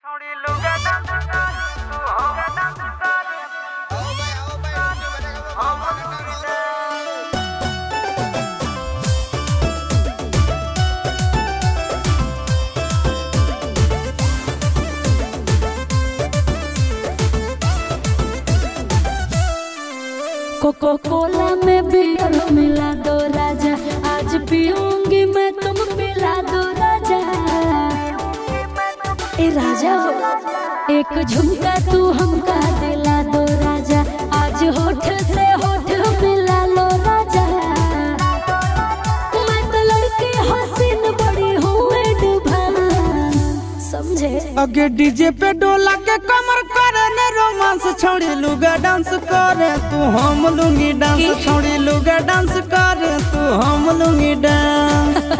Cocoa कोला में beer मिला दो राजा, आज पीऊंगी मैं, तुम पिला दो राजा। ए राजा हो एक झुमका तू हमका दिला दो राजा, आज होठ से होठ मिला लो राजा। मैं तो लड़की हसीन बड़ी हूँ एडवांस, समझे। अगे डीजे पे डोला के कमर करे ने रोमांस, छोड़ी लुगा डांस करे तू हम लूंगी डांस, छोड़ी लुगा डांस करे तू हम लूंगी डांस।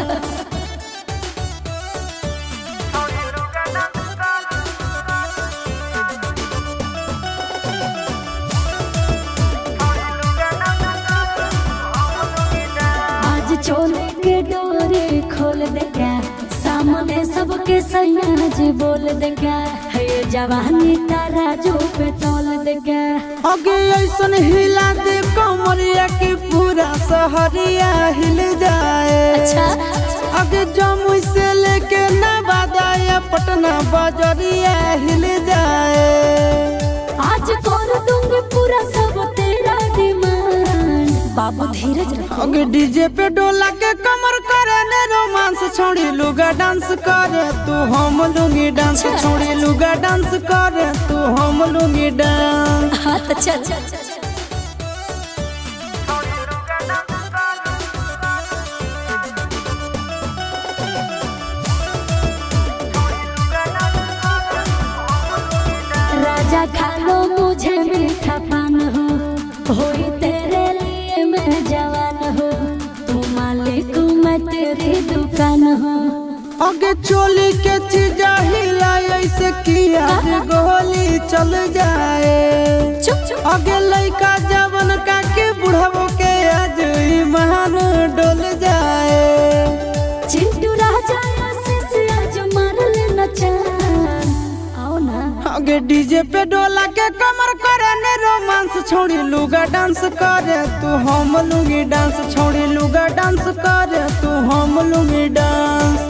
आज चोले के डोरे खोल देगा, सामने सबके सयाज बोल देगा, है जवानी तराजू पे तोल देगा। अगे ऐसन हिला दे कमरिया की पूरा शहरिया हिल जाए। अच्छा अगे जमुई से लेके नवादा या पटना बजरिया हिल जाए। आज कर दूंगी पूरा सब तेरा डिमांड, बाबू धीरज रखो। अगे डीजे पे डोला के कमर करे ने रोमांस, छोड़ी लुगा डांस करे तू हम लूंगी डांस, छोड़ी लुगा डांस करे तू हम लूंगी डांस। हाँ तो चल। राजा खा लो मुझे मीठा पान हो, होई तेरे लिए मैं जवान हो, तू मालिक मैं तेरी दुकान हो। अगे चोली के चीज हिला ऐसे किया गोली चल जाए। अगे लइका जवन का के बुढ़ावो के आज ईमान डोल जाए। चिंटू राजा आशीष आज मार लेना चांस, आओ ना। अगे डीजे पे डोला के कमर करे ने रोमांस, छोड़ी लुगा डांस करे तू हम लूंगी डांस, छोड़ी लुगा डांस करे तू हम लूंगी डांस।